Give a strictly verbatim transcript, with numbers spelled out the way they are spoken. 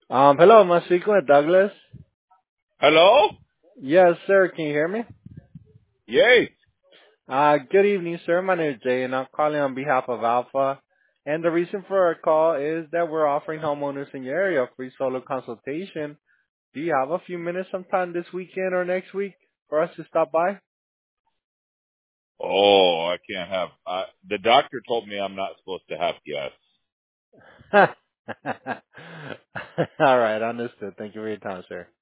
Um, hello, am I speaking with Douglas? Hello? Yes, sir. Can you hear me? Yay. Uh, good evening, sir. My name is Jay, and I'm calling on behalf of Alpha. And the reason for our call is that we're offering homeowners in your area a free solo consultation. Do you have a few minutes sometime this weekend or next week for us to stop by? Oh, I can't have. Uh, the doctor told me I'm not supposed to have guests. All right, understood. Thank you for your time, sir.